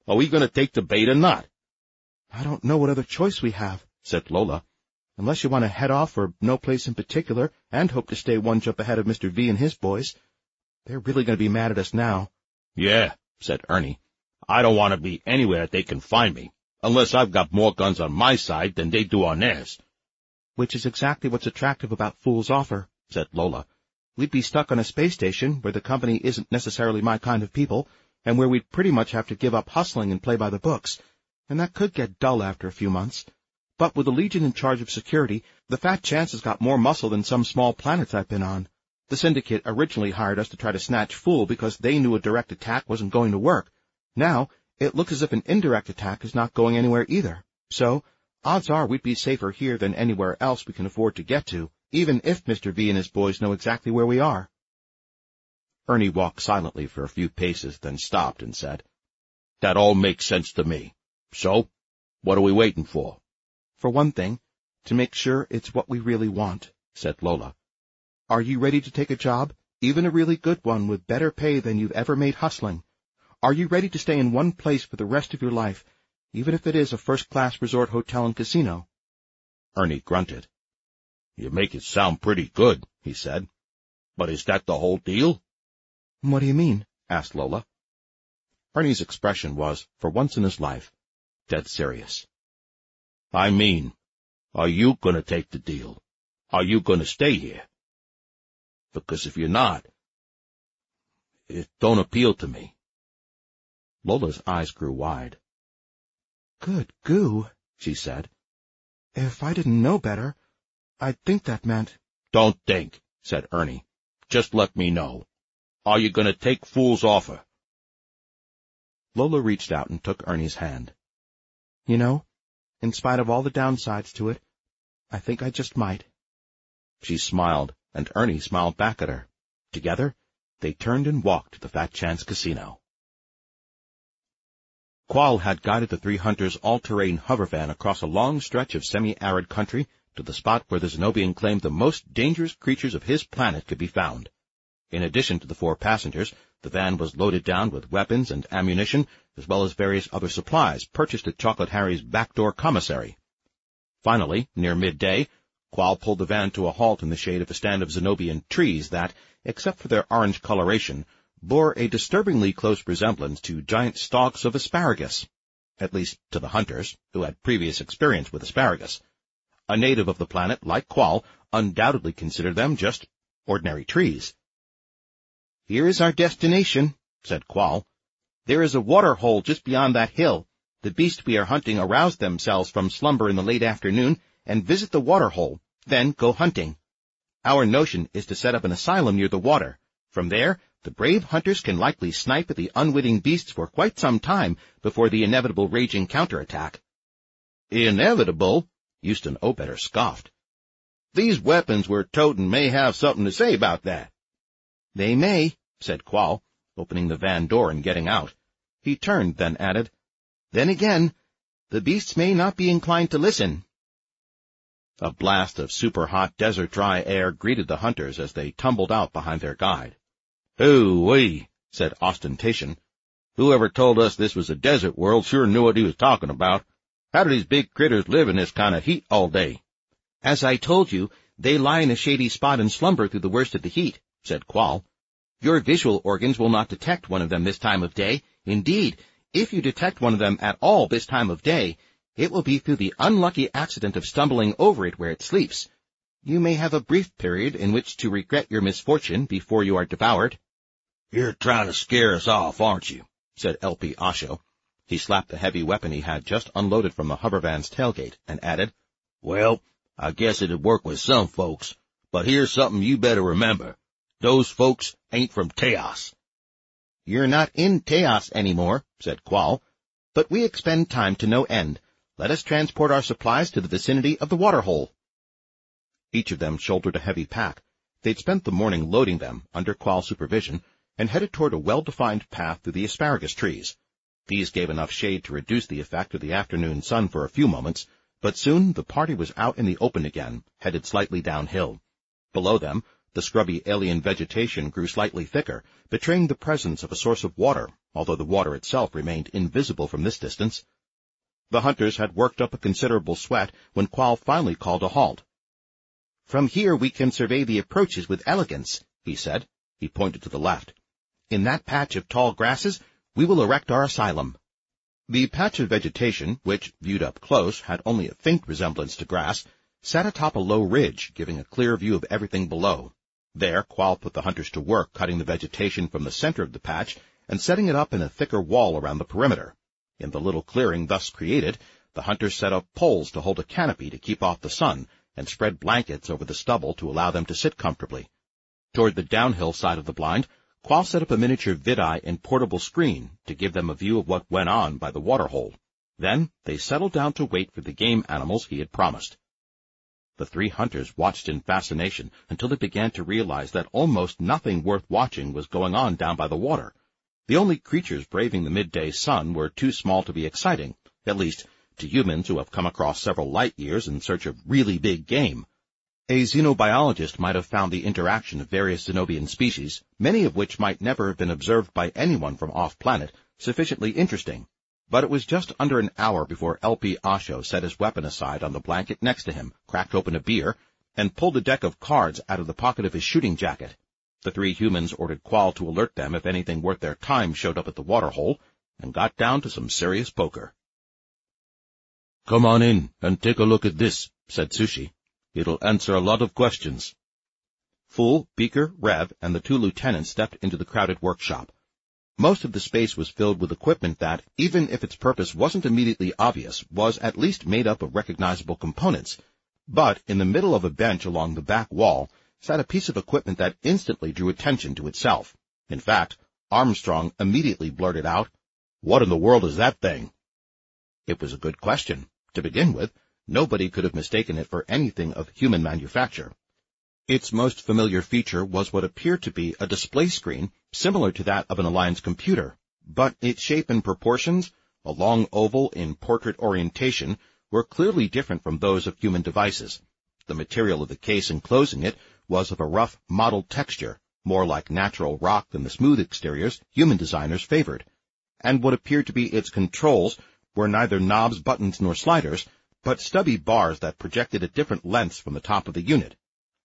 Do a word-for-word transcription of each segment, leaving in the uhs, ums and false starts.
Are we going to take the bait or not? I don't know what other choice we have, said Lola, unless you want to head off for no place in particular and hope to stay one jump ahead of Mister V and his boys. They're really going to be mad at us now. Yeah, said Ernie. I don't want to be anywhere that they can find me, unless I've got more guns on my side than they do on theirs. Which is exactly what's attractive about Fool's offer, said Lola. We'd be stuck on a space station where the company isn't necessarily my kind of people, and where we'd pretty much have to give up hustling and play by the books, and that could get dull after a few months. But with the Legion in charge of security, the Fat Chance has got more muscle than some small planets I've been on. The Syndicate originally hired us to try to snatch Fool because they knew a direct attack wasn't going to work. Now, it looks as if an indirect attack is not going anywhere either. So, odds are we'd be safer here than anywhere else we can afford to get to, even if Mister V and his boys know exactly where we are. Ernie walked silently for a few paces, then stopped and said, That all makes sense to me. So, what are we waiting for? For one thing, to make sure it's what we really want, said Lola. Are you ready to take a job, even a really good one with better pay than you've ever made hustling? Are you ready to stay in one place for the rest of your life, even if it is a first-class resort hotel and casino? Ernie grunted. You make it sound pretty good, he said. But is that the whole deal? What do you mean? Asked Lola. Ernie's expression was, for once in his life, dead serious. I mean, are you going to take the deal? Are you going to stay here? Because if you're not, it don't appeal to me. Lola's eyes grew wide. Good goo, she said. If I didn't know better, I'd think that meant— Don't think, said Ernie. Just let me know. Are you going to take Fool's offer? Lola reached out and took Ernie's hand. You know, in spite of all the downsides to it, I think I just might. She smiled, and Ernie smiled back at her. Together, they turned and walked to the Fat Chance Casino. Qual had guided the three hunters' all-terrain hover van across a long stretch of semi-arid country to the spot where the Zenobian claimed the most dangerous creatures of his planet could be found. In addition to the four passengers, the van was loaded down with weapons and ammunition, as well as various other supplies purchased at Chocolate Harry's backdoor commissary. Finally, near midday, Qual pulled the van to a halt in the shade of a stand of Zenobian trees that, except for their orange coloration, bore a disturbingly close resemblance to giant stalks of asparagus, at least to the hunters, who had previous experience with asparagus. A native of the planet, like Qual, undoubtedly considered them just ordinary trees. Here is our destination, said Qual. There is a water hole just beyond that hill. The beasts we are hunting arouse themselves from slumber in the late afternoon and visit the water hole, then go hunting. Our notion is to set up an asylum near the water. From there, the brave hunters can likely snipe at the unwitting beasts for quite some time before the inevitable raging counterattack. Inevitable? Houston Obetter scoffed. These weapons we're toting may have something to say about that. They may, said Qual, opening the van door and getting out. He turned, then added, Then again, the beasts may not be inclined to listen. A blast of super-hot desert dry air greeted the hunters as they tumbled out behind their guide. Hoo-wee, said Ostentation. Whoever told us this was a desert world sure knew what he was talking about. How do these big critters live in this kind of heat all day? As I told you, they lie in a shady spot and slumber through the worst of the heat, said Qual. Your visual organs will not detect one of them this time of day. Indeed, if you detect one of them at all this time of day, it will be through the unlucky accident of stumbling over it where it sleeps. You may have a brief period in which to regret your misfortune before you are devoured. You're trying to scare us off, aren't you? Said L P Asho. He slapped the heavy weapon he had just unloaded from the hover van's tailgate and added, Well, I guess it'd work with some folks, but here's something you better remember. Those folks ain't from Teos. You're not in Teos anymore, said Qual, but we expend time to no end. Let us transport our supplies to the vicinity of the waterhole. Each of them shouldered a heavy pack. They'd spent the morning loading them, under Qual's supervision, and headed toward a well-defined path through the asparagus trees. These gave enough shade to reduce the effect of the afternoon sun for a few moments, but soon the party was out in the open again, headed slightly downhill. Below them, The scrubby alien vegetation grew slightly thicker, betraying the presence of a source of water, although the water itself remained invisible from this distance. The hunters had worked up a considerable sweat when Qual finally called a halt. "From here we can survey the approaches with elegance," he said. He pointed to the left. "In that patch of tall grasses, we will erect our asylum." The patch of vegetation, which, viewed up close, had only a faint resemblance to grass, sat atop a low ridge, giving a clear view of everything below. There, Qual put the hunters to work cutting the vegetation from the center of the patch and setting it up in a thicker wall around the perimeter. In the little clearing thus created, the hunters set up poles to hold a canopy to keep off the sun, and spread blankets over the stubble to allow them to sit comfortably. Toward the downhill side of the blind, Qual set up a miniature vid-eye and portable screen to give them a view of what went on by the waterhole. Then they settled down to wait for the game animals he had promised. The three hunters watched in fascination until they began to realize that almost nothing worth watching was going on down by the water. The only creatures braving the midday sun were too small to be exciting, at least to humans who have come across several light years in search of really big game. A xenobiologist might have found the interaction of various Zenobian species, many of which might never have been observed by anyone from off-planet, sufficiently interesting. But it was just under an hour before L P Asho set his weapon aside on the blanket next to him, cracked open a beer, and pulled a deck of cards out of the pocket of his shooting jacket. The three humans ordered Qual to alert them if anything worth their time showed up at the waterhole, and got down to some serious poker. "Come on in and take a look at this," said Sushi. "It'll answer a lot of questions." Fool, Beaker, Rev, and the two lieutenants stepped into the crowded workshop. Most of the space was filled with equipment that, even if its purpose wasn't immediately obvious, was at least made up of recognizable components. But in the middle of a bench along the back wall sat a piece of equipment that instantly drew attention to itself. In fact, Armstrong immediately blurted out, "What in the world is that thing?" It was a good question. To begin with, nobody could have mistaken it for anything of human manufacture. Its most familiar feature was what appeared to be a display screen similar to that of an Alliance computer, but its shape and proportions, a long oval in portrait orientation, were clearly different from those of human devices. The material of the case enclosing it was of a rough, mottled texture, more like natural rock than the smooth exteriors human designers favored, and what appeared to be its controls were neither knobs, buttons, nor sliders, but stubby bars that projected at different lengths from the top of the unit.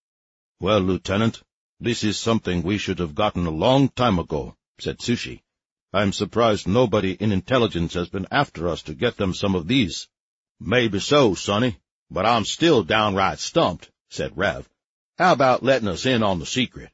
"Well, Lieutenant, this is something we should have gotten a long time ago," said Sushi. "I'm surprised nobody in intelligence has been after us to get them some of these." "Maybe so, Sonny, but I'm still downright stumped," said Rev. "How about letting us in on the secret?"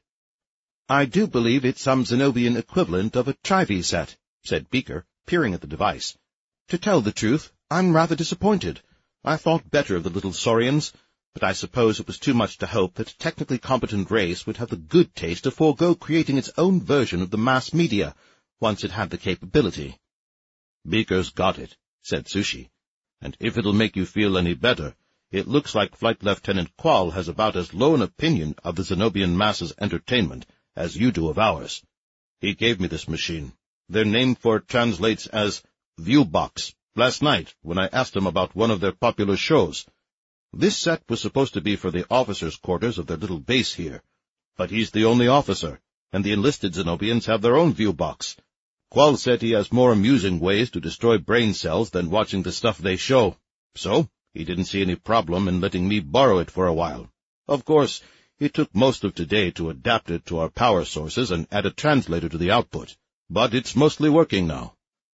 "I do believe it's some Zenobian equivalent of a Trivi set," said Beaker, peering at the device. "To tell the truth, I'm rather disappointed. I thought better of the little saurians, but I suppose it was too much to hope that a technically competent race would have the good taste to forego creating its own version of the mass media, once it had the capability." "Beaker's got it," said Sushi, "and if it'll make you feel any better, it looks like Flight Lieutenant Qual has about as low an opinion of the Zenobian masses' entertainment as you do of ours. He gave me this machine. Their name for it translates as Viewbox, last night when I asked him about one of their popular shows. This set was supposed to be for the officers' quarters of their little base here, but he's the only officer, and the enlisted Zenobians have their own Viewbox. Qual said he has more amusing ways to destroy brain cells than watching the stuff they show, so he didn't see any problem in letting me borrow it for a while. Of course, it took most of today to adapt it to our power sources and add a translator to the output, but it's mostly working now."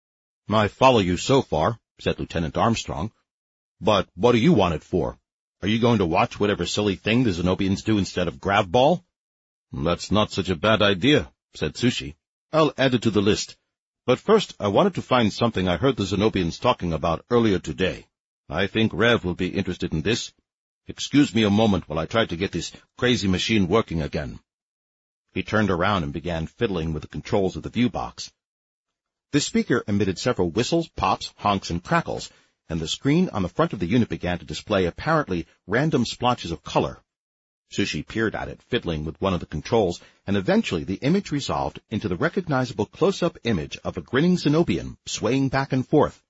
"I follow you so far," said Lieutenant Armstrong. "But what do you want it for? Are you going to watch whatever silly thing the Zenobians do instead of grab ball?" "That's not such a bad idea," said Sushi. "I'll add it to the list. But first I wanted to find something I heard the Zenobians talking about earlier today. I think Rev will be interested in this. Excuse me a moment while I try to get this crazy machine working again." He turned around and began fiddling with the controls of the Viewbox. The speaker emitted several whistles, pops, honks, and crackles, and the screen on the front of the unit began to display apparently random splotches of color. Sushi peered at it, fiddling with one of the controls, and eventually the image resolved into the recognizable close-up image of a grinning Zenobian swaying back and forth.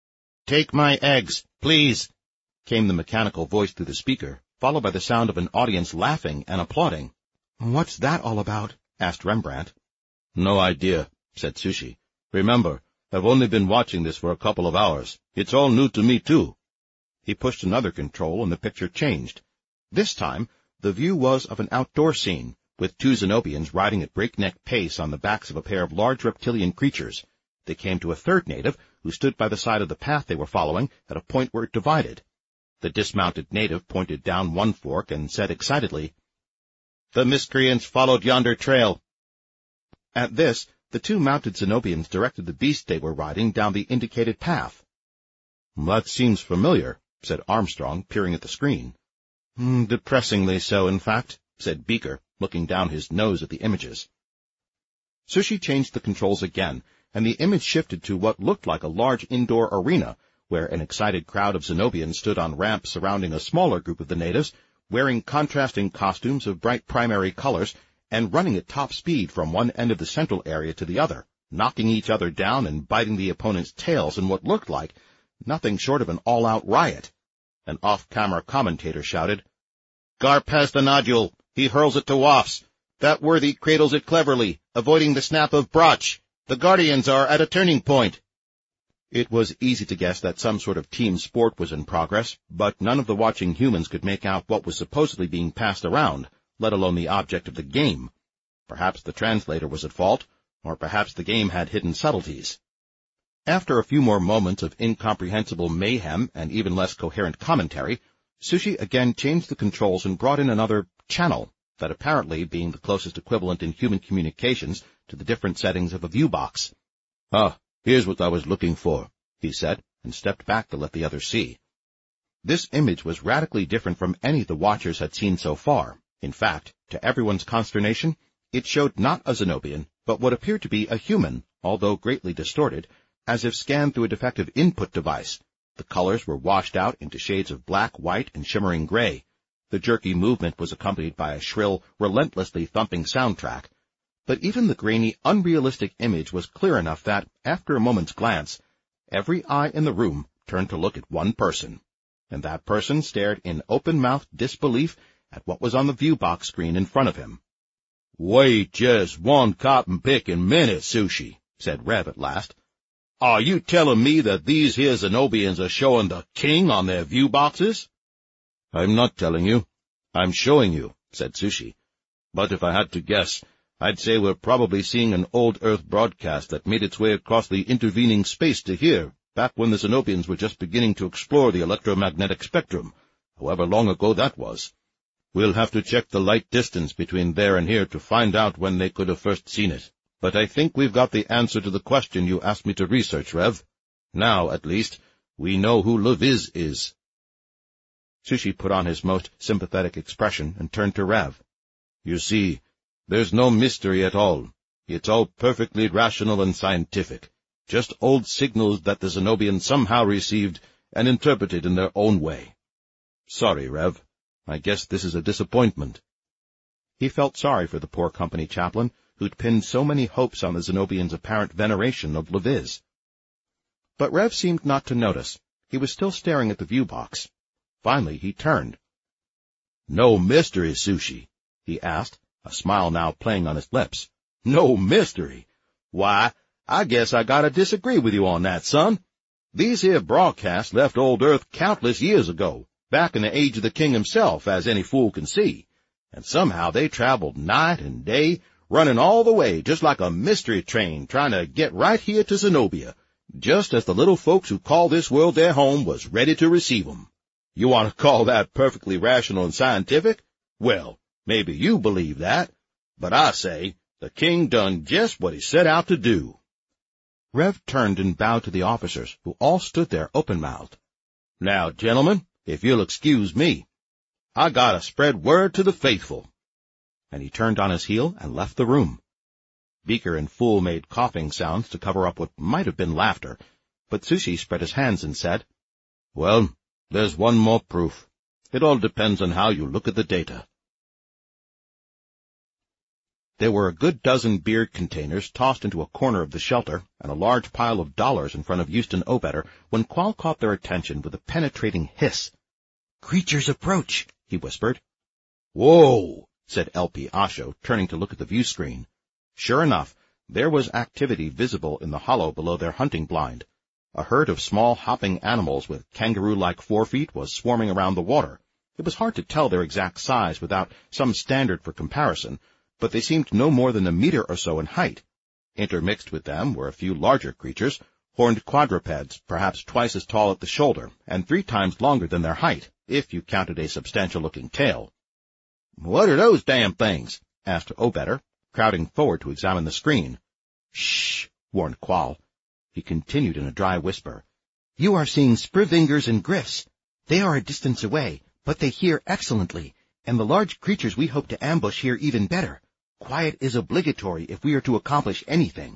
"Take my eggs, please," came the mechanical voice through the speaker, followed by the sound of an audience laughing and applauding. What's that all about? Asked Rembrandt. No idea, said Sushi. Remember, I've only been watching this for a couple of hours. It's all new to me, too. He pushed another control and the picture changed. This time, the view was of an outdoor scene, with two Zenobians riding at breakneck pace on the backs of a pair of large reptilian creatures. They came to a third native, who stood by the side of the path they were following at a point where it divided. The dismounted native pointed down one fork and said excitedly, "The miscreants followed yonder trail." At this, the two mounted Zenobians directed the beast they were riding down the indicated path. "That seems familiar," said Armstrong, peering at the screen. Mm, depressingly so, in fact, said Beaker, looking down his nose at the images. Sushi changed the controls again, and the image shifted to what looked like a large indoor arena, where an excited crowd of Zenobians stood on ramps surrounding a smaller group of the natives, wearing contrasting costumes of bright primary colors, and running at top speed from one end of the central area to the other, knocking each other down and biting the opponent's tails in what looked like nothing short of an all-out riot. An off-camera commentator shouted, "Garp has the nodule. He hurls it to Wafts. That worthy cradles it cleverly, avoiding the snap of Brotch. The Guardians are at a turning point." It was easy to guess that some sort of team sport was in progress, but none of the watching humans could make out what was supposedly being passed around, let alone the object of the game. Perhaps the translator was at fault, or perhaps the game had hidden subtleties. After a few more moments of incomprehensible mayhem and even less coherent commentary, Sushi again changed the controls and brought in another channel, that apparently being the closest equivalent in human communications to the different settings of a view box. "Ah, here's what I was looking for," he said, and stepped back to let the others see. This image was radically different from any the watchers had seen so far. In fact, to everyone's consternation, it showed not a Zenobian, but what appeared to be a human, although greatly distorted, as if scanned through a defective input device. The colors were washed out into shades of black, white, and shimmering gray. The jerky movement was accompanied by a shrill, relentlessly thumping soundtrack. But even the grainy, unrealistic image was clear enough that, after a moment's glance, every eye in the room turned to look at one person. And that person stared in open-mouthed disbelief at what was on the view box screen in front of him. "Wait just one cotton-picking minute, Sushi," said Rev at last. "Are you telling me that these here Zenobians are showing the king on their view boxes?" "I'm not telling you. I'm showing you," said Sushi. "But if I had to guess, I'd say we're probably seeing an old Earth broadcast that made its way across the intervening space to here, back when the Zenobians were just beginning to explore the electromagnetic spectrum, however long ago that was. We'll have to check the light distance between there and here to find out when they could have first seen it. But I think we've got the answer to the question you asked me to research, Rev. Now, at least, we know who Leviz is." Sushi put on his most sympathetic expression and turned to Rev. "You see, there's no mystery at all. It's all perfectly rational and scientific. Just old signals that the Zenobians somehow received and interpreted in their own way. Sorry, Rev. I guess this is a disappointment." He felt sorry for the poor company chaplain, who'd pinned so many hopes on the Zenobians' apparent veneration of Leviz. But Rev seemed not to notice. He was still staring at the view box. Finally, he turned. "No mystery, Sushi?" he asked, a smile now playing on his lips. "No mystery? Why, I guess I gotta disagree with you on that, son. These here broadcasts left old Earth countless years ago, back in the age of the king himself, as any fool can see. And somehow they traveled night and day, running all the way just like a mystery train trying to get right here to Zenobia, just as the little folks who call this world their home was ready to receive 'em. You want to call that perfectly rational and scientific? Well, maybe you believe that, but I say the king done just what he set out to do." Rev turned and bowed to the officers, who all stood there open-mouthed. "Now, gentlemen, if you'll excuse me, I gotta spread word to the faithful." And he turned on his heel and left the room. Beaker and Fool made coughing sounds to cover up what might have been laughter, but Sushi spread his hands and said, "Well, there's one more proof. It all depends on how you look at the data." There were a good dozen beard containers tossed into a corner of the shelter and a large pile of dollars in front of Houston Obetter when Qual caught their attention with a penetrating hiss. "Creatures approach," he whispered. "Whoa," said L P Asho, turning to look at the view screen. Sure enough, there was activity visible in the hollow below their hunting blind. A herd of small hopping animals with kangaroo-like forefeet was swarming around the water. It was hard to tell their exact size without some standard for comparison, but they seemed no more than a meter or so in height. Intermixed with them were a few larger creatures, horned quadrupeds, perhaps twice as tall at the shoulder, and three times longer than their height, if you counted a substantial-looking tail. "What are those damn things?" asked Obetter, crowding forward to examine the screen. "Shh," warned Qual. He continued in a dry whisper. "You are seeing sprivingers and griffs. They are a distance away, but they hear excellently, and the large creatures we hope to ambush hear even better. Quiet is obligatory if we are to accomplish anything."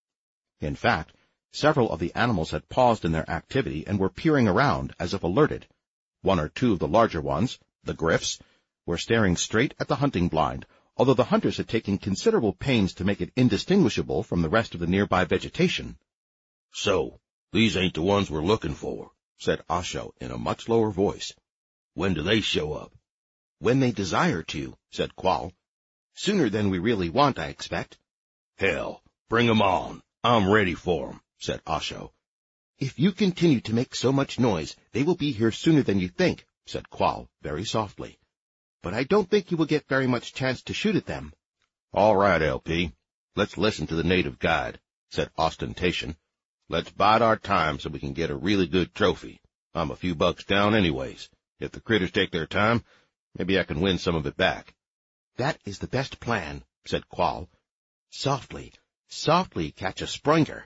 In fact, several of the animals had paused in their activity and were peering around as if alerted. One or two of the larger ones, the griffs, were staring straight at the hunting blind, although the hunters had taken considerable pains to make it indistinguishable from the rest of the nearby vegetation. "So, these ain't the ones we're looking for," said Asho in a much lower voice. "When do they show up?" "When they desire to," said Qual. "Sooner than we really want, I expect." "Hell, bring 'em on. I'm ready for 'em," said Asho. "If you continue to make so much noise, they will be here sooner than you think," said Qual very softly. "But I don't think you will get very much chance to shoot at them." "All right, L P. Let's listen to the native guide," said Ostentation. "Let's bide our time so we can get a really good trophy. I'm a few bucks down anyways. If the critters take their time, maybe I can win some of it back." "That is the best plan," said Qual. "Softly, softly catch a springer."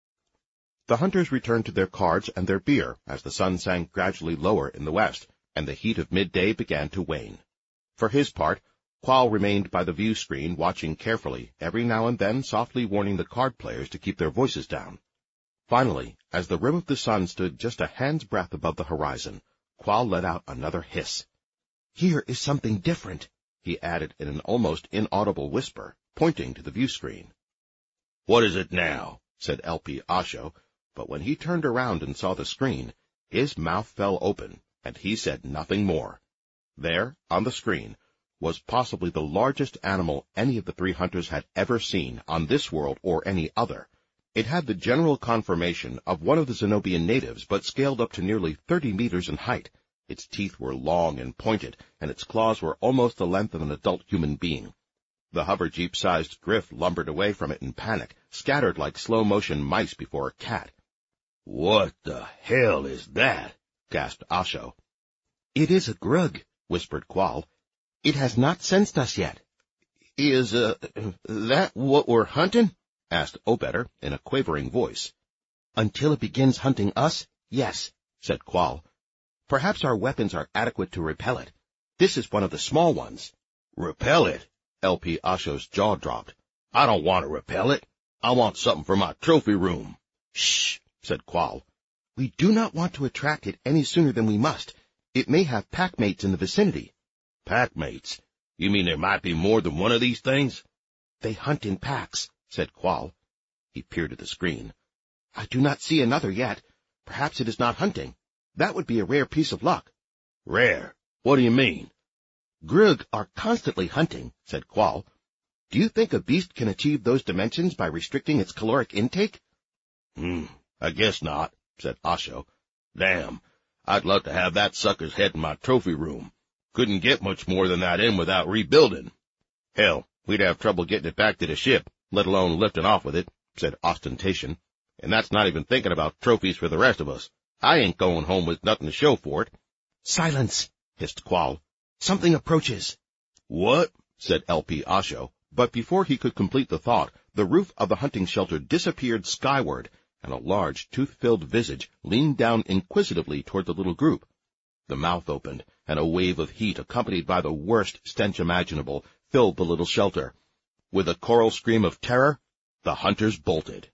The hunters returned to their cards and their beer as the sun sank gradually lower in the west, and the heat of midday began to wane. For his part, Qual remained by the view screen, watching carefully, every now and then softly warning the card players to keep their voices down. Finally, as the rim of the sun stood just a hand's breadth above the horizon, Qual let out another hiss. "Here is something different," he added in an almost inaudible whisper, pointing to the view screen. "What is it now?" said L P Asho, but when he turned around and saw the screen, his mouth fell open, and he said nothing more. There, on the screen, was possibly the largest animal any of the three hunters had ever seen on this world or any other. It had the general conformation of one of the Zenobian natives, but scaled up to nearly thirty meters in height. Its teeth were long and pointed, and its claws were almost the length of an adult human being. The hover jeep-sized griff lumbered away from it in panic, scattered like slow-motion mice before a cat. "What the hell is that?" gasped Asho. "It is a grug," whispered Qual. "It has not sensed us yet." "Is, uh, that what we're hunting?" asked Obetter in a quavering voice. "Until it begins hunting us, yes," said Qual. "Perhaps our weapons are adequate to repel it. This is one of the small ones." "Repel it?" L P Asho's jaw dropped. "I don't want to repel it. I want something for my trophy room." "Shh," said Qual. "We do not want to attract it any sooner than we must. It may have pack-mates in the vicinity." "Pack-mates? You mean there might be more than one of these things?" "They hunt in packs," said Qual. He peered at the screen. "I do not see another yet. Perhaps it is not hunting. That would be a rare piece of luck." "Rare? What do you mean?" "Grug are constantly hunting," said Qual. "Do you think a beast can achieve those dimensions by restricting its caloric intake?" Hmm, I guess not, said Asho. "Damn, I'd love to have that sucker's head in my trophy room. Couldn't get much more than that in without rebuilding. Hell, we'd have trouble getting it back to the ship, let alone lifting off with it," said Ostentation. "And that's not even thinking about trophies for the rest of us. I ain't going home with nothing to show for it." "Silence," hissed Qual. "Something approaches." "What?" said L P Asho, but before he could complete the thought, the roof of the hunting shelter disappeared skyward, and a large, tooth-filled visage leaned down inquisitively toward the little group. The mouth opened, and a wave of heat, accompanied by the worst stench imaginable, filled the little shelter. With a choral scream of terror, the hunters bolted.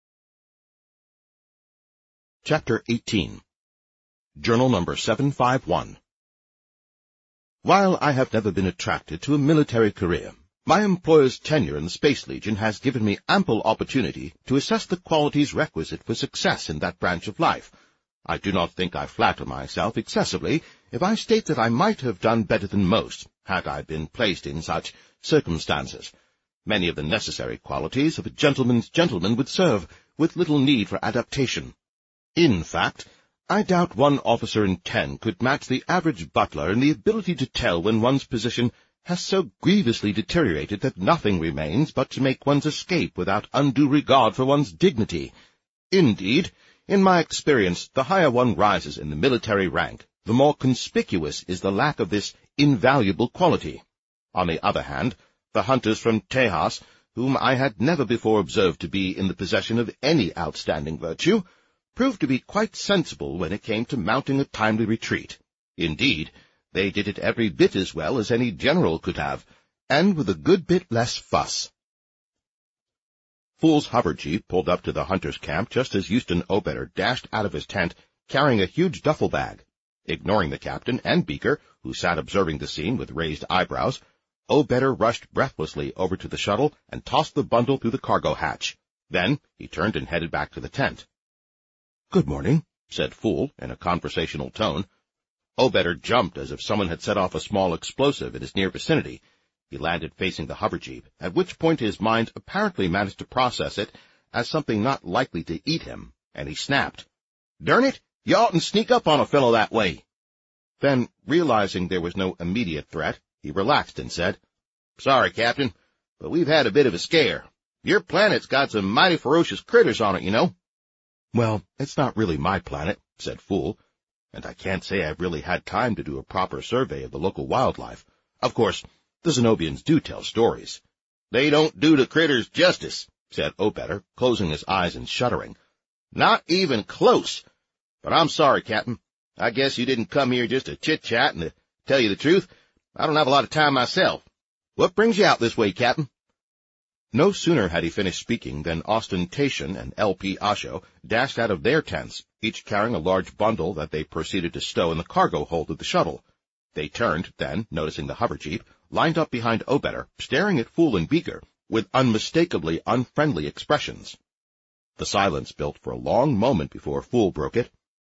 Chapter eighteen. Journal number seven five one. While I have never been attracted to a military career, my employer's tenure in the Space Legion has given me ample opportunity to assess the qualities requisite for success in that branch of life. I do not think I flatter myself excessively if I state that I might have done better than most, had I been placed in such circumstances. Many of the necessary qualities of a gentleman's gentleman would serve, with little need for adaptation. In fact, I doubt one officer in ten could match the average butler in the ability to tell when one's position has so grievously deteriorated that nothing remains but to make one's escape without undue regard for one's dignity. Indeed, in my experience, the higher one rises in the military rank, the more conspicuous is the lack of this invaluable quality. On the other hand, the hunters from Tejas, whom I had never before observed to be in the possession of any outstanding virtue, proved to be quite sensible when it came to mounting a timely retreat. Indeed, they did it every bit as well as any general could have, and with a good bit less fuss. Fool's hover jeep pulled up to the hunter's camp just as Houston Obeder dashed out of his tent, carrying a huge duffel bag. Ignoring the captain and Beaker, who sat observing the scene with raised eyebrows, Obeder rushed breathlessly over to the shuttle and tossed the bundle through the cargo hatch. Then he turned and headed back to the tent. "Good morning," said Fool in a conversational tone. Obeder jumped as if someone had set off a small explosive in his near vicinity. He landed facing the hover jeep, at which point his mind apparently managed to process it as something not likely to eat him, and he snapped, "Darn it, you oughtn't sneak up on a fellow that way." Then, realizing there was no immediate threat, he relaxed and said, "Sorry, Captain, but we've had a bit of a scare. Your planet's got some mighty ferocious critters on it, you know." "Well, it's not really my planet," said Fool, "and I can't say I've really had time to do a proper survey of the local wildlife. Of course, the Zenobians do tell stories." "They don't do the critters justice," said Obeder, closing his eyes and shuddering. "Not even close. But I'm sorry, Captain. I guess you didn't come here just to chit-chat, and to tell you the truth, I don't have a lot of time myself. What brings you out this way, Captain?" No sooner had he finished speaking than Ostentation and L P Asho dashed out of their tents, each carrying a large bundle that they proceeded to stow in the cargo hold of the shuttle. They turned, then, noticing the hover jeep, lined up behind Obeder, staring at Fool and Beaker, with unmistakably unfriendly expressions. The silence built for a long moment before Fool broke it.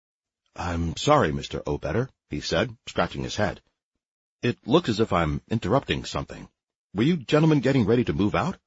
"I'm sorry, Mister Obeder," he said, scratching his head. "It looks as if I'm interrupting something. Were you gentlemen getting ready to move out?"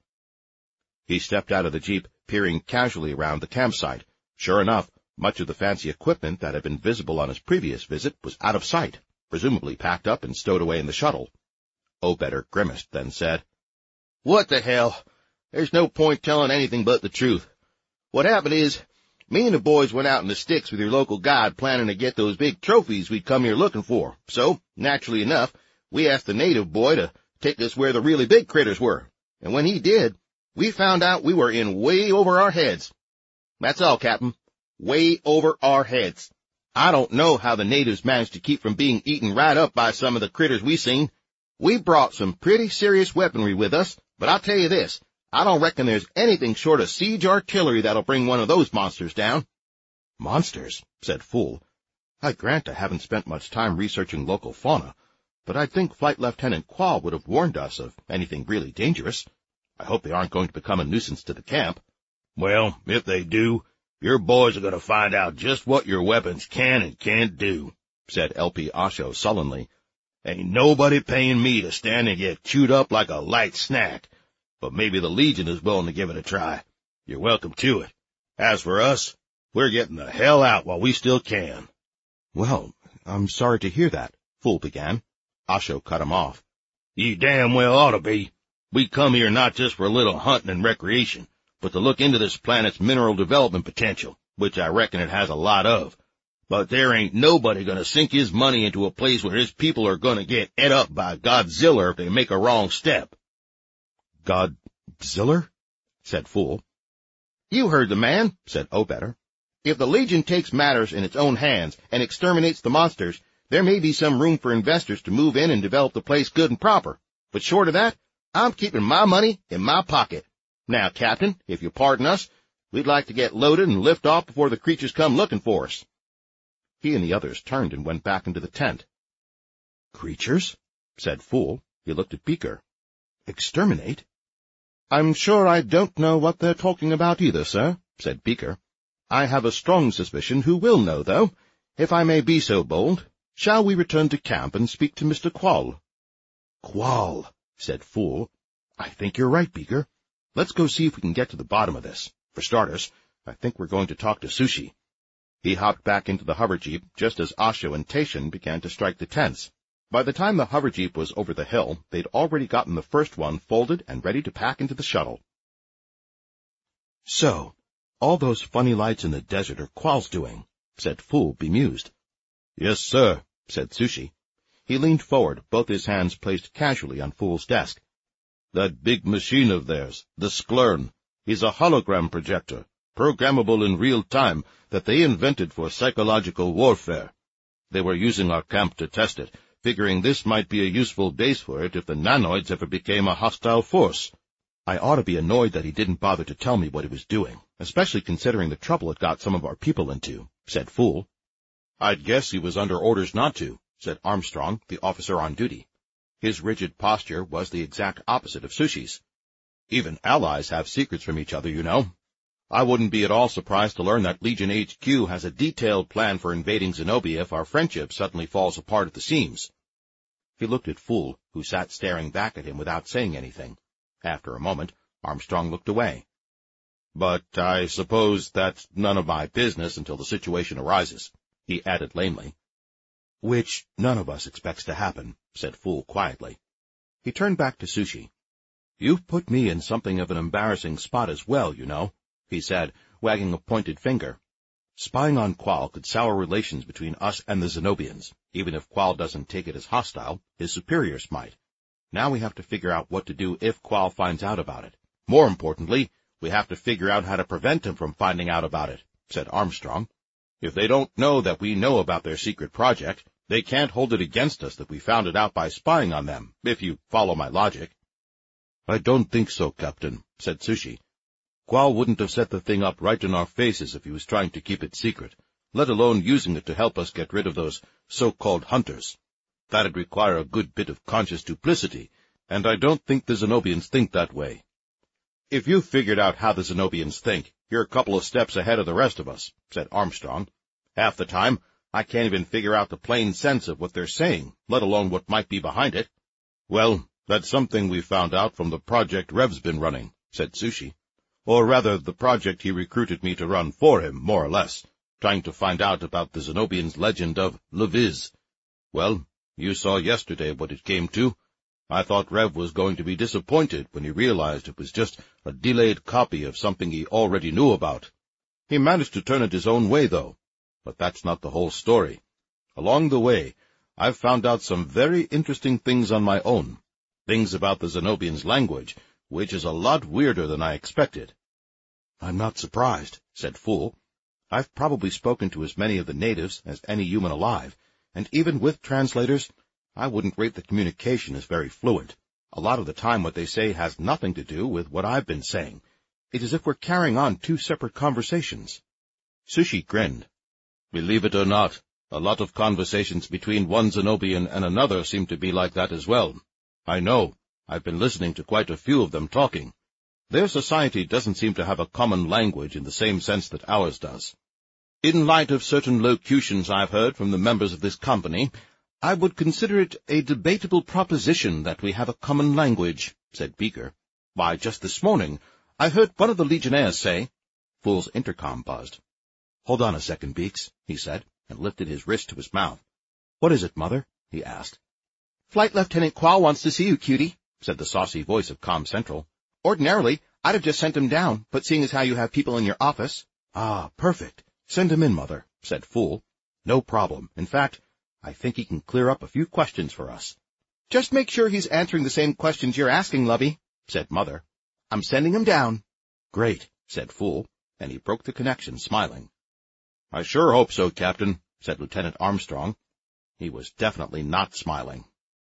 He stepped out of the jeep, peering casually around the campsite. Sure enough, much of the fancy equipment that had been visible on his previous visit was out of sight, presumably packed up and stowed away in the shuttle. Obeder grimaced, then said, "What the hell? There's no point telling anything but the truth. What happened is, me and the boys went out in the sticks with your local guide planning to get those big trophies we'd come here looking for. So, naturally enough, we asked the native boy to take us where the really big critters were. And when he did, we found out we were in way over our heads. That's all, Captain. Way over our heads. I don't know how the natives managed to keep from being eaten right up by some of the critters we seen. We brought some pretty serious weaponry with us, but I'll tell you this, I don't reckon there's anything short of siege artillery that'll bring one of those monsters down." "Monsters?" said Fool. "I grant I haven't spent much time researching local fauna, but I'd think Flight Lieutenant Quall would have warned us of anything really dangerous. I hope they aren't going to become a nuisance to the camp." "Well, if they do, your boys are going to find out just what your weapons can and can't do," said L P Asho sullenly. "Ain't nobody paying me to stand and get chewed up like a light snack. But maybe the Legion is willing to give it a try. You're welcome to it. As for us, we're getting the hell out while we still can." "Well, I'm sorry to hear that," Fool began. Asho cut him off. "You damn well ought to be. We come here not just for a little hunting and recreation, but to look into this planet's mineral development potential, which I reckon it has a lot of. But there ain't nobody going to sink his money into a place where his people are going to get ate up by Godzilla if they make a wrong step." "Godzilla?" said Fool. "You heard the man," said Obeder. "If the Legion takes matters in its own hands and exterminates the monsters, there may be some room for investors to move in and develop the place good and proper. But short of that, I'm keeping my money in my pocket. Now, Captain, if you'll pardon us, we'd like to get loaded and lift off before the creatures come looking for us." He and the others turned and went back into the tent. "Creatures?" said Fool. He looked at Beaker. "Exterminate?" "I'm sure I don't know what they're talking about either, sir," said Beaker. "I have a strong suspicion who will know, though. If I may be so bold, shall we return to camp and speak to Mister Quall?" Qual, said Fool. I think you're right, Beaker. Let's go see if we can get to the bottom of this. For starters, I think we're going to talk to Sushi. He hopped back into the hover jeep just as Asho and Taishan began to strike the tents. By the time the hover jeep was over the hill, they'd already gotten the first one folded and ready to pack into the shuttle. So, all those funny lights in the desert are Qual's doing, said Fool, bemused. Yes, sir, said Sushi. He leaned forward, both his hands placed casually on Fool's desk. That big machine of theirs, the Sklern, is a hologram projector, programmable in real time, that they invented for psychological warfare. They were using our camp to test it, figuring this might be a useful base for it if the nanoids ever became a hostile force. I ought to be annoyed that he didn't bother to tell me what he was doing, especially considering the trouble it got some of our people into, said Fool. I'd guess he was under orders not to, said Armstrong, the officer on duty. His rigid posture was the exact opposite of Sushi's. Even allies have secrets from each other, you know. I wouldn't be at all surprised to learn that Legion H Q has a detailed plan for invading Zenobia if our friendship suddenly falls apart at the seams. He looked at Fool, who sat staring back at him without saying anything. After a moment, Armstrong looked away. But I suppose that's none of my business until the situation arises, he added lamely. Which none of us expects to happen, said Fool quietly. He turned back to Sushi. You've put me in something of an embarrassing spot as well, you know, he said, wagging a pointed finger. Spying on Qual could sour relations between us and the Zenobians. Even if Qual doesn't take it as hostile, his superiors might. Now we have to figure out what to do if Qual finds out about it. More importantly, we have to figure out how to prevent him from finding out about it, said Armstrong. If they don't know that we know about their secret project, they can't hold it against us that we found it out by spying on them, if you follow my logic. I don't think so, Captain, said Sushi. Qual wouldn't have set the thing up right in our faces if he was trying to keep it secret, let alone using it to help us get rid of those so-called hunters. That'd require a good bit of conscious duplicity, and I don't think the Zenobians think that way. If you've figured out how the Zenobians think, you're a couple of steps ahead of the rest of us, said Armstrong. Half the time, I can't even figure out the plain sense of what they're saying, let alone what might be behind it. Well, that's something we found out from the project Rev's been running, said Sushi. Or rather, the project he recruited me to run for him, more or less, trying to find out about the Zenobians' legend of Leviz. Well, you saw yesterday what it came to. I thought Rev was going to be disappointed when he realized it was just a delayed copy of something he already knew about. He managed to turn it his own way, though. But that's not the whole story. Along the way, I've found out some very interesting things on my own. Things about the Zenobians' language, which is a lot weirder than I expected. I'm not surprised, said Fool. I've probably spoken to as many of the natives as any human alive, and even with translators, I wouldn't rate the communication as very fluent. A lot of the time what they say has nothing to do with what I've been saying. It's as if we're carrying on two separate conversations. Sushi grinned. Believe it or not, a lot of conversations between one Zenobian and another seem to be like that as well. I know. I've been listening to quite a few of them talking. Their society doesn't seem to have a common language in the same sense that ours does. In light of certain locutions I've heard from the members of this company, I would consider it a debatable proposition that we have a common language, said Beaker. Why, just this morning, I heard one of the Legionnaires say— Fool's intercom buzzed. Hold on a second, Beaks, he said, and lifted his wrist to his mouth. What is it, Mother? He asked. Flight Lieutenant Qual wants to see you, cutie, said the saucy voice of Com Central. Ordinarily, I'd have just sent him down, but seeing as how you have people in your office— Ah, perfect. Send him in, Mother, said Fool. No problem. In fact, I think he can clear up a few questions for us. Just make sure he's answering the same questions you're asking, Lovey, said Mother. I'm sending him down. Great, said Fool, and he broke the connection, smiling. I sure hope so, Captain, said Lieutenant Armstrong. He was definitely not smiling.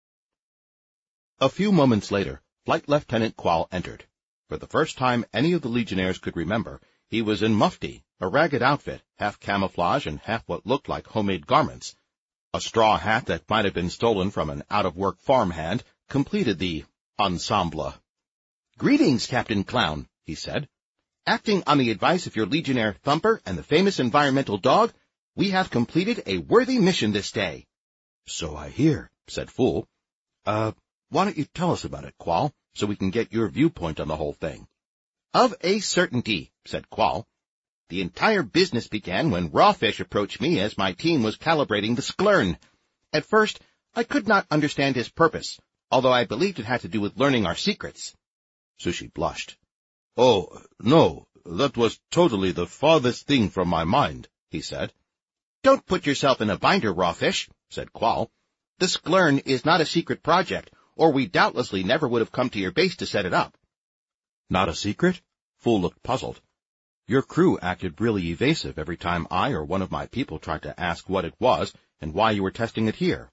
A few moments later, Flight Lieutenant Qual entered. For the first time any of the Legionnaires could remember, he was in mufti, a ragged outfit, half camouflage and half what looked like homemade garments. A straw hat that might have been stolen from an out-of-work farmhand completed the ensemble. Greetings, Captain Clown, he said. Acting on the advice of your Legionnaire Thumper and the famous environmental dog, we have completed a worthy mission this day. So I hear, said Fool. Uh, Why don't you tell us about it, Qual, so we can get your viewpoint on the whole thing? Of a certainty, said Qual. The entire business began when Rawfish approached me as my team was calibrating the Sklern. At first, I could not understand his purpose, although I believed it had to do with learning our secrets. Sushi blushed. Oh, no, that was totally the farthest thing from my mind, he said. Don't put yourself in a binder, Rawfish, said Qual. The Sklern is not a secret project, or we doubtlessly never would have come to your base to set it up. Not a secret? Fool looked puzzled. Your crew acted really evasive every time I or one of my people tried to ask what it was and why you were testing it here.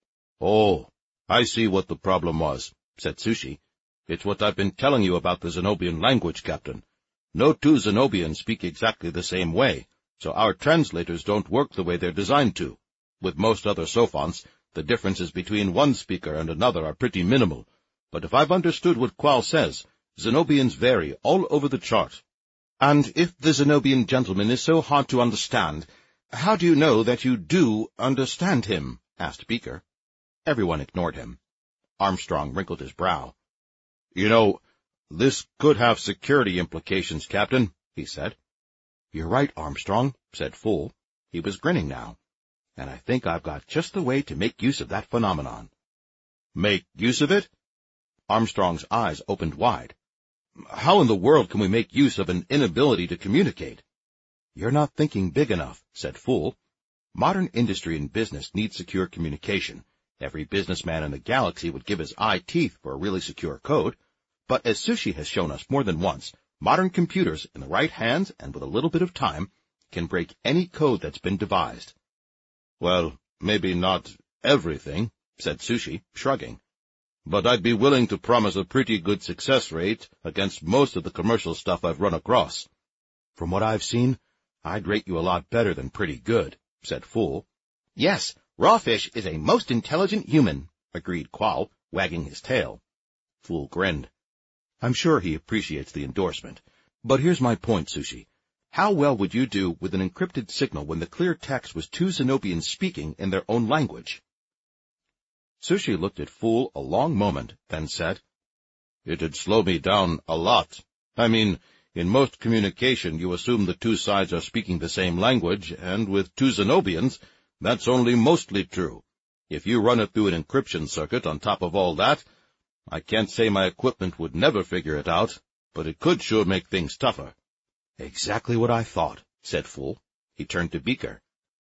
Oh, I see what the problem was, said Sushi. It's what I've been telling you about the Zenobian language, Captain. No two Zenobians speak exactly the same way, so our translators don't work the way they're designed to. With most other Sophons, the differences between one speaker and another are pretty minimal, but if I've understood what Qual says, Zenobians vary all over the chart. And if the Zenobian gentleman is so hard to understand, how do you know that you do understand him? Asked Beaker. Everyone ignored him. Armstrong wrinkled his brow. You know, this could have security implications, Captain, he said. You're right, Armstrong, said Fool. He was grinning now. And I think I've got just the way to make use of that phenomenon. Make use of it? Armstrong's eyes opened wide. How in the world can we make use of an inability to communicate? You're not thinking big enough, said Fool. Modern industry and business need secure communication. Every businessman in the galaxy would give his eye teeth for a really secure code. But as Sushi has shown us more than once, modern computers, in the right hands and with a little bit of time, can break any code that's been devised. Well, maybe not everything, said Sushi, shrugging. But I'd be willing to promise a pretty good success rate against most of the commercial stuff I've run across. From what I've seen, I'd rate you a lot better than pretty good, said Fool. Yes, Rawfish is a most intelligent human, agreed Qual, wagging his tail. Fool grinned. I'm sure he appreciates the endorsement. But here's my point, Sushi. How well would you do with an encrypted signal when the clear text was two Zenobians speaking in their own language? Sushi looked at Fool a long moment, then said, It'd slow me down a lot. I mean, in most communication you assume the two sides are speaking the same language, and with two Zenobians, that's only mostly true. If you run it through an encryption circuit on top of all that, I can't say my equipment would never figure it out, but it could sure make things tougher. Exactly what I thought, said Fool. He turned to Beaker.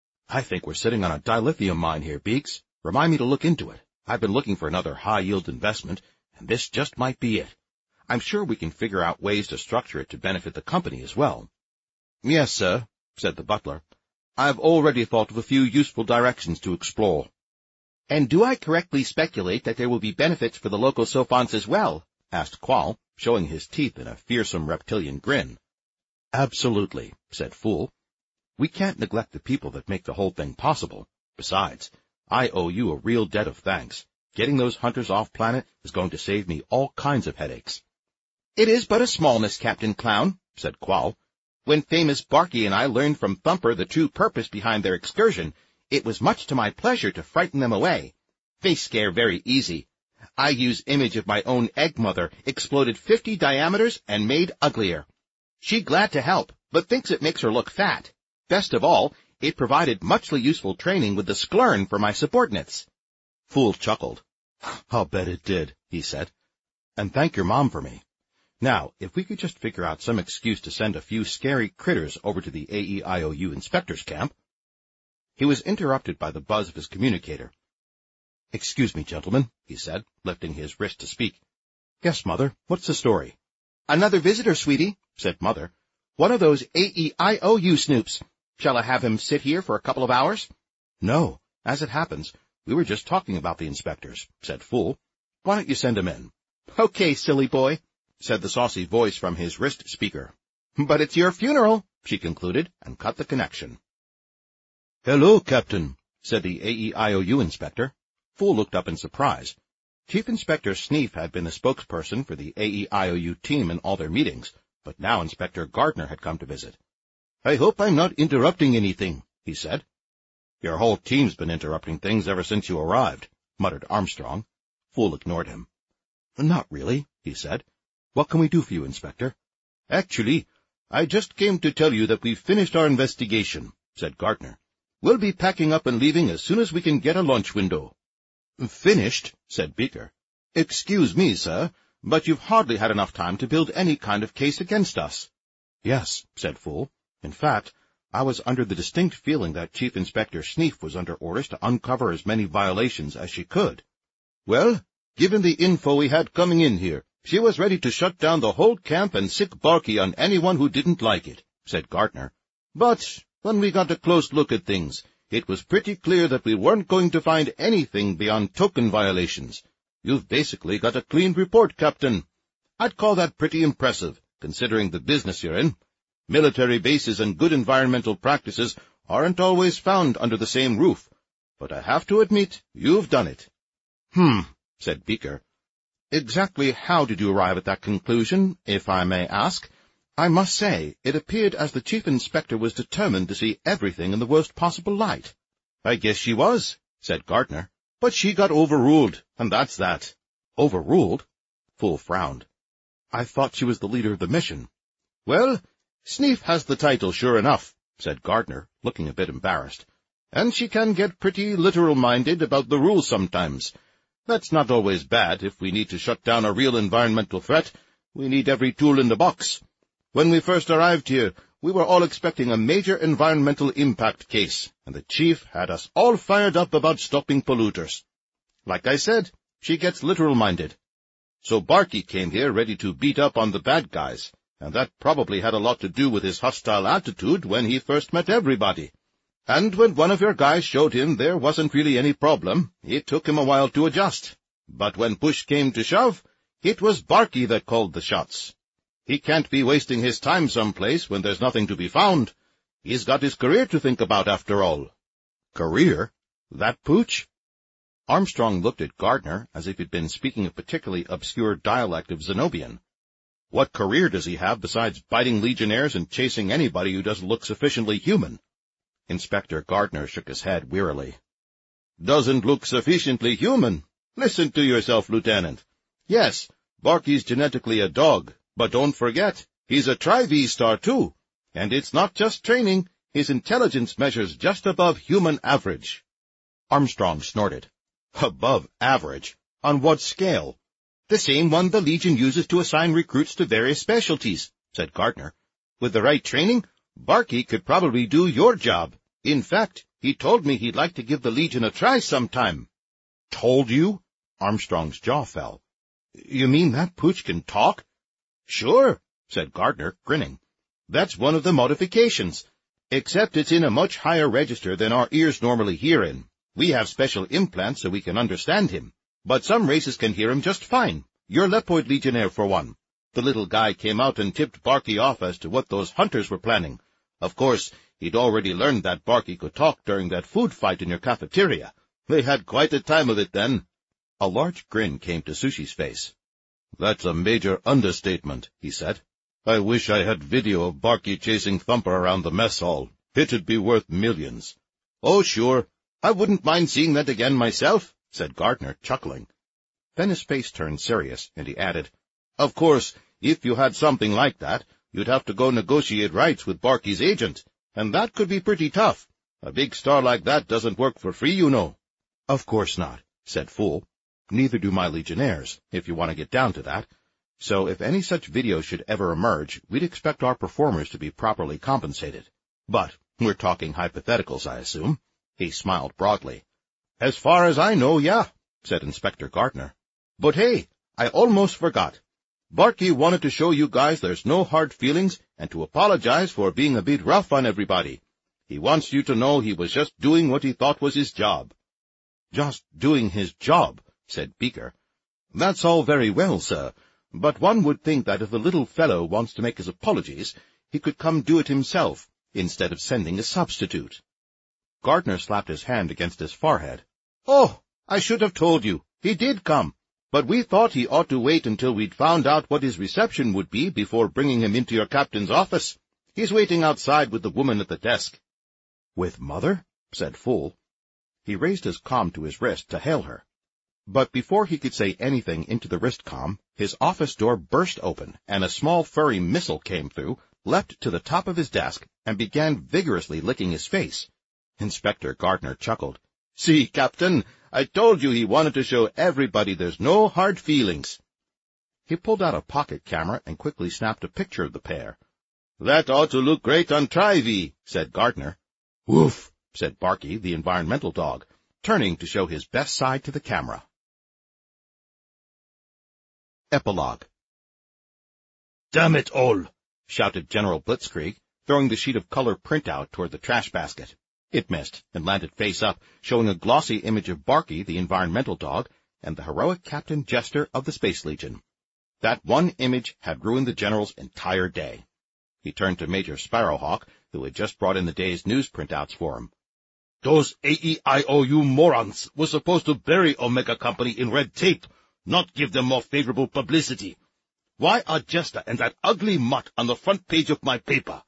I think we're sitting on a dilithium mine here, Beaks. Remind me to look into it. I've been looking for another high-yield investment, and this just might be it. I'm sure we can figure out ways to structure it to benefit the company as well. Yes, sir, said the butler. I've already thought of a few useful directions to explore. And do I correctly speculate that there will be benefits for the local Sophons as well? Asked Qual, showing his teeth in a fearsome reptilian grin. Absolutely, said Fool. We can't neglect the people that make the whole thing possible. Besides, I owe you a real debt of thanks. Getting those hunters off planet is going to save me all kinds of headaches. It is but a smallness, Captain Clown, said Qual. When famous Barky and I learned from Thumper the true purpose behind their excursion, it was much to my pleasure to frighten them away. They scare very easy. I use image of my own egg mother, exploded fifty diameters and made uglier. She glad to help, but thinks it makes her look fat. Best of all, it provided muchly useful training with the Sklern for my subordinates. Fool chuckled. I'll bet it did, he said. And thank your mom for me. Now, if we could just figure out some excuse to send a few scary critters over to the A E I O U inspectors camp. He was interrupted by the buzz of his communicator. Excuse me, gentlemen, he said, lifting his wrist to speak. Yes, Mother, what's the story? Another visitor, sweetie, said Mother. One of those A E I O U snoops. Shall I have him sit here for a couple of hours? No. As it happens, we were just talking about the inspectors, said Fool. Why don't you send him in? Okay, silly boy, said the saucy voice from his wrist speaker. But it's your funeral, she concluded, and cut the connection. Hello, Captain, said the A E I O U inspector. Fool looked up in surprise. Chief Inspector Sneef had been the spokesperson for the A E I O U team in all their meetings, but now Inspector Gardner had come to visit. I hope I'm not interrupting anything, he said. Your whole team's been interrupting things ever since you arrived, muttered Armstrong. Fool ignored him. "Not really," he said. "What can we do for you, Inspector?" "Actually, I just came to tell you that we've finished our investigation," said Gardner. "We'll be packing up and leaving as soon as we can get a lunch window." "Finished?" said Beaker. "Excuse me, sir, but you've hardly had enough time to build any kind of case against us." "Yes," said Fool. "In fact, I was under the distinct feeling that Chief Inspector Sneef was under orders to uncover as many violations as she could." "Well, given the info we had coming in here, she was ready to shut down the whole camp and sick Barky on anyone who didn't like it," said Gardner. "But when we got a close look at things, it was pretty clear that we weren't going to find anything beyond token violations. You've basically got a clean report, Captain. I'd call that pretty impressive, considering the business you're in. Military bases and good environmental practices aren't always found under the same roof, but I have to admit, you've done it." "Hmm," said Beaker. "Exactly how did you arrive at that conclusion, if I may ask? I must say, it appeared as the Chief Inspector was determined to see everything in the worst possible light." "I guess she was," said Gardner. "But she got overruled, and that's that." "Overruled?" Fool frowned. "I thought she was the leader of the mission." "Well, Sneef has the title, sure enough," said Gardner, looking a bit embarrassed. "And she can get pretty literal-minded about the rules sometimes. That's not always bad. If we need to shut down a real environmental threat, we need every tool in the box. When we first arrived here, we were all expecting a major environmental impact case, and the chief had us all fired up about stopping polluters. Like I said, she gets literal-minded. So Barky came here ready to beat up on the bad guys, and that probably had a lot to do with his hostile attitude when he first met everybody. And when one of your guys showed him there wasn't really any problem, it took him a while to adjust. But when push came to shove, it was Barky that called the shots. He can't be wasting his time someplace when there's nothing to be found. He's got his career to think about after all." "Career? That pooch?" Armstrong looked at Gardner as if he'd been speaking a particularly obscure dialect of Zenobian. "What career does he have besides biting legionnaires and chasing anybody who doesn't look sufficiently human?" Inspector Gardner shook his head wearily. "Doesn't look sufficiently human? Listen to yourself, Lieutenant. Yes, Barky's genetically a dog, but don't forget, he's a Tri-V star too. And it's not just training, his intelligence measures just above human average." Armstrong snorted. "Above average? On what scale?" "The same one the Legion uses to assign recruits to various specialties," said Gardner. "With the right training, Barky could probably do your job. In fact, he told me he'd like to give the Legion a try sometime." "Told you?" Armstrong's jaw fell. "You mean that pooch can talk?" "Sure," said Gardner, grinning. "That's one of the modifications, except it's in a much higher register than our ears normally hear in. We have special implants so we can understand him, but some races can hear him just fine. Your Lepoid Legionnaire, for one. The little guy came out and tipped Barky off as to what those hunters were planning. Of course, he'd already learned that Barky could talk during that food fight in your cafeteria. They had quite a time of it then." A large grin came to Sushi's face. "That's a major understatement," he said. "I wish I had video of Barky chasing Thumper around the mess hall. It'd be worth millions." "Oh, sure. I wouldn't mind seeing that again myself," said Gardner, chuckling. Then his face turned serious, and he added, "Of course, if you had something like that, you'd have to go negotiate rights with Barky's agent, and that could be pretty tough. A big star like that doesn't work for free, you know." "Of course not," said Fool. "Neither do my Legionnaires, if you want to get down to that. So if any such video should ever emerge, we'd expect our performers to be properly compensated. But we're talking hypotheticals, I assume." He smiled broadly. "As far as I know, yeah," said Inspector Gardner. "But hey, I almost forgot. Barky wanted to show you guys there's no hard feelings and to apologize for being a bit rough on everybody. He wants you to know he was just doing what he thought was his job." "Just doing his job," said Beaker. "That's all very well, sir, but one would think that if the little fellow wants to make his apologies, he could come do it himself, instead of sending a substitute." Gardner slapped his hand against his forehead. "Oh, I should have told you. He did come, but we thought he ought to wait until we'd found out what his reception would be before bringing him into your captain's office. He's waiting outside with the woman at the desk." "With Mother?" said Fool. He raised his comm to his wrist to hail her. But before he could say anything into the wristcom, his office door burst open, and a small furry missile came through, leapt to the top of his desk, and began vigorously licking his face. Inspector Gardner chuckled. "See, Captain, I told you he wanted to show everybody there's no hard feelings." He pulled out a pocket camera and quickly snapped a picture of the pair. "That ought to look great on Tri-V," said Gardner. "Woof," said Barky, the environmental dog, turning to show his best side to the camera. Epilogue. "Damn it all!" shouted General Blitzkrieg, throwing the sheet of color printout toward the trash basket. It missed and landed face up, showing a glossy image of Barky, the environmental dog, and the heroic Captain Jester of the Space Legion. That one image had ruined the general's entire day. He turned to Major Sparrowhawk, who had just brought in the day's news printouts for him. "Those A E I O U morons were supposed to bury Omega Company in red tape, not give them more favorable publicity. Why are Jester and that ugly mutt on the front page of my paper?"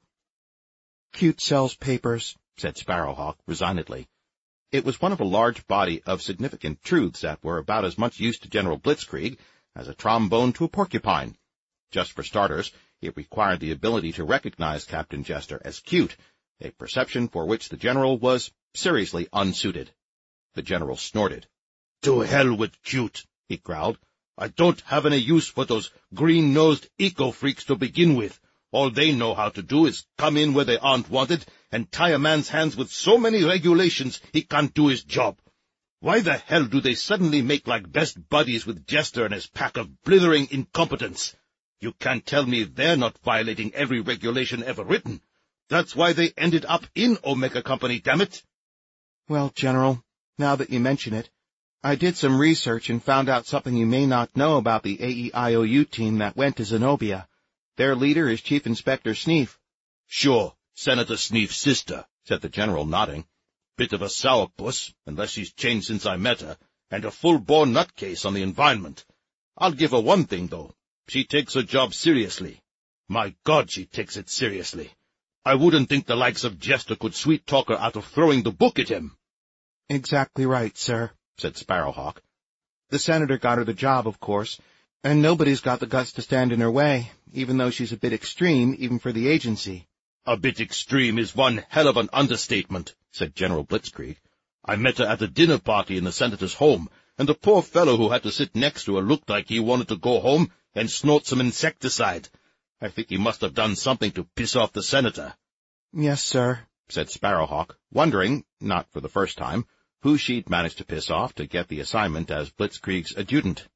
"Cute sells papers," said Sparrowhawk resignedly. It was one of a large body of significant truths that were about as much use to General Blitzkrieg as a trombone to a porcupine. Just for starters, it required the ability to recognize Captain Jester as cute, a perception for which the general was seriously unsuited. The general snorted. "To hell with cute," he growled. "I don't have any use for those green-nosed eco-freaks to begin with. All they know how to do is come in where they aren't wanted and tie a man's hands with so many regulations he can't do his job. Why the hell do they suddenly make like best buddies with Jester and his pack of blithering incompetents? You can't tell me they're not violating every regulation ever written. That's why they ended up in Omega Company, damn it." "Well, General, now that you mention it, I did some research and found out something you may not know about the A E I O U team that went to Zenobia. Their leader is Chief Inspector Sneef." "Sure, Senator Sneef's sister," said the general, nodding. "Bit of a sourpuss, unless she's changed since I met her, and a full-bore nutcase on the environment. I'll give her one thing, though. She takes her job seriously. My God, she takes it seriously. I wouldn't think the likes of Jester could sweet-talk her out of throwing the book at him." "Exactly right, sir," said Sparrowhawk. "The senator got her the job, of course, and nobody's got the guts to stand in her way, even though she's a bit extreme even for the agency." "A bit extreme is one hell of an understatement," said General Blitzkrieg. "I met her at a dinner party in the senator's home, and the poor fellow who had to sit next to her looked like he wanted to go home and snort some insecticide. I think he must have done something to piss off the senator." "Yes, sir," said Sparrowhawk, wondering, not for the first time, who she'd managed to piss off to get the assignment as Blitzkrieg's adjutant.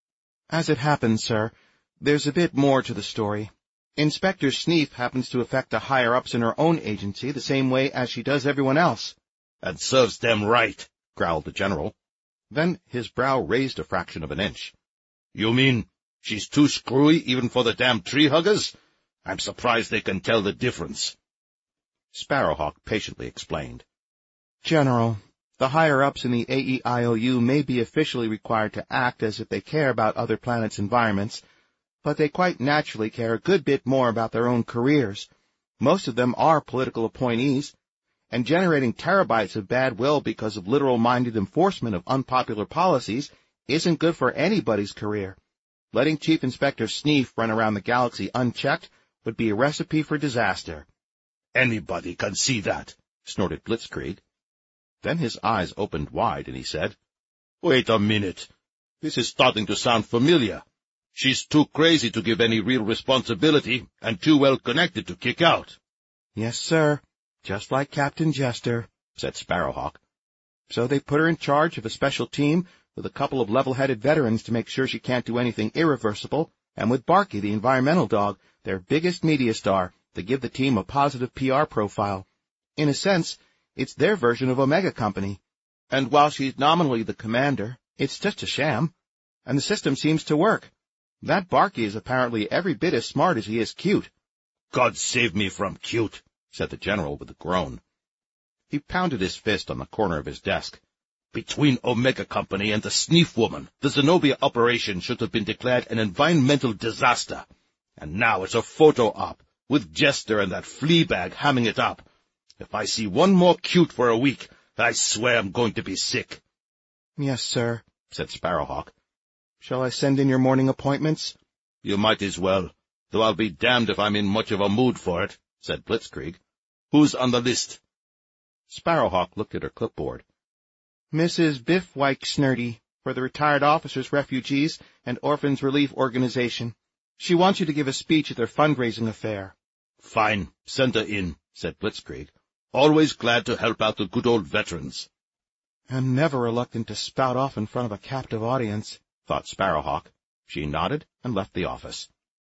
"As it happens, sir, there's a bit more to the story. Inspector Sneef happens to affect the higher-ups in her own agency the same way as she does everyone else." "And serves them right," growled the general. Then his brow raised a fraction of an inch. "You mean she's too screwy even for the damn tree-huggers? I'm surprised they can tell the difference." Sparrowhawk patiently explained. "General, the higher-ups in the A E I O U may be officially required to act as if they care about other planets' environments, but they quite naturally care a good bit more about their own careers. Most of them are political appointees, and generating terabytes of bad will because of literal-minded enforcement of unpopular policies isn't good for anybody's career. Letting Chief Inspector Sneef run around the galaxy unchecked would be a recipe for disaster." "Anybody can see that," snorted Blitzkrieg. Then his eyes opened wide, and he said, "Wait a minute. This is starting to sound familiar. She's too crazy to give any real responsibility, and too well connected to kick out." "Yes, sir, just like Captain Jester," said Sparrowhawk. "So they put her in charge of a special team with a couple of level-headed veterans to make sure she can't do anything irreversible, and with Barky, the environmental dog, their biggest media star, to give the team a positive P R profile. In a sense, it's their version of Omega Company. And while she's nominally the commander, it's just a sham. And the system seems to work. That Barky is apparently every bit as smart as he is cute." "God save me from cute," said the general with a groan. He pounded his fist on the corner of his desk. "Between Omega Company and the Sneef woman, the Zenobia operation should have been declared an environmental disaster. And now it's a photo op, with Jester and that flea bag hamming it up. If I see one more cute for a week, I swear I'm going to be sick." "Yes, sir," said Sparrowhawk. Shall I send in your morning appointments? You might as well, though I'll be damned if I'm in much of a mood for it, said Blitzkrieg. Who's on the list? Sparrowhawk looked at her clipboard. Missus Biff Weichsnerdy, for the Retired Officers, Refugees, and Orphans Relief Organization. She wants you to give a speech at their fundraising affair. Fine, send her in, said Blitzkrieg. Always glad to help out the good old veterans. I'm never reluctant to spout off in front of a captive audience, thought Sparrowhawk. She nodded and left the office.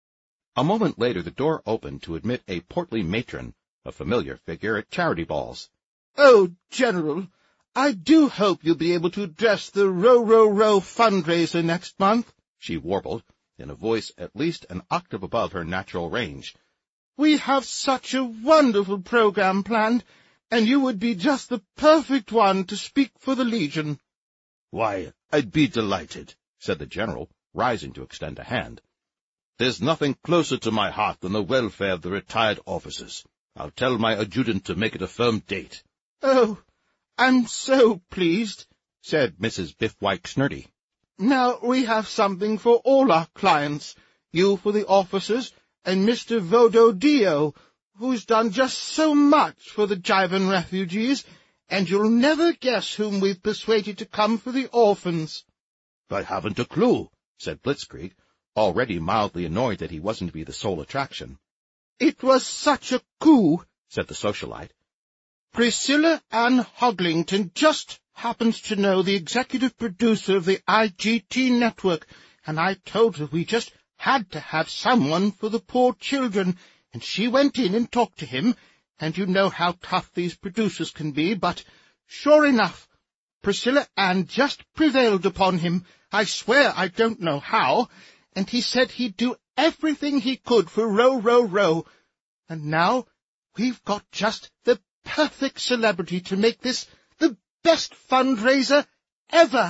A moment later the door opened to admit a portly matron, a familiar figure at charity balls. Oh, General, I do hope you'll be able to address the Row, Row, Row fundraiser next month, she warbled, in a voice at least an octave above her natural range. We have such a wonderful program planned, and you would be just the perfect one to speak for the Legion. Why, I'd be delighted, said the general, rising to extend a hand. There's nothing closer to my heart than the welfare of the retired officers. I'll tell my adjutant to make it a firm date. Oh, I'm so pleased, said Missus Biff Weichsnerdy. Now we have something for all our clients, you for the officers, and Mister Vododio, who's done just so much for the Jivan refugees, and you'll never guess whom we've persuaded to come for the orphans. I haven't a clue, said Blitzkrieg, already mildly annoyed that he wasn't to be the sole attraction. It was such a coup, said the socialite. Priscilla Ann Hoglington just happens to know the executive producer of the I G T network, and I told her we just had to have someone for the poor children, and she went in and talked to him, and you know how tough these producers can be, but, sure enough, Priscilla Ann just prevailed upon him. I swear I don't know how, and he said he'd do everything he could for Row, Row, Row, and now we've got just the perfect celebrity to make this the best fundraiser ever.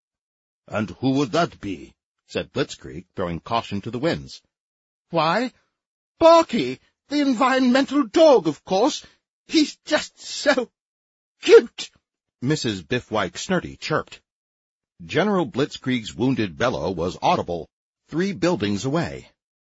And who would that be? said Blitzkrieg, throwing caution to the winds. Why, Barky, the environmental dog, of course. He's just so cute, Missus Biff Weichsnerdy chirped. General Blitzkrieg's wounded bellow was audible three buildings away.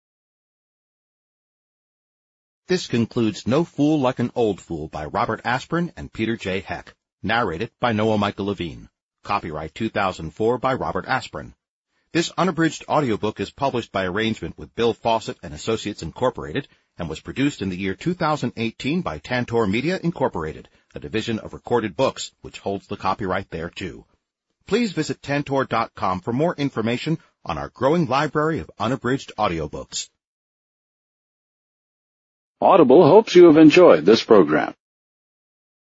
This concludes No Fool Like an Old Fool by Robert Asprin and Peter J. Heck, narrated by Noah Michael Levine. Copyright two thousand four by Robert Asprin. This unabridged audiobook is published by arrangement with Bill Fawcett and Associates Incorporated and was produced in the year two thousand eighteen by Tantor Media Incorporated, a division of Recorded Books, which holds the copyright thereto. Please visit Tantor dot com for more information on our growing library of unabridged audiobooks. Audible hopes you have enjoyed this program.